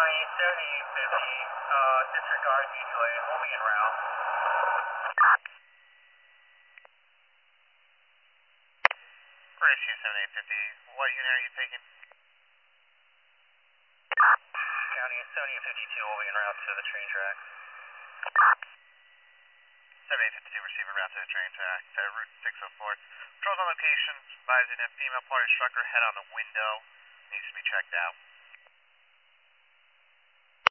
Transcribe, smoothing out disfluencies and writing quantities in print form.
County 7850, disregard mutual aid, we'll be en route. British 7850, what unit are you taking? County 7852 will be en route to the train track. 7852 receiving route to the train track, route 604. Patrols on location, advising a female party struck her head on the window, needs to be checked out.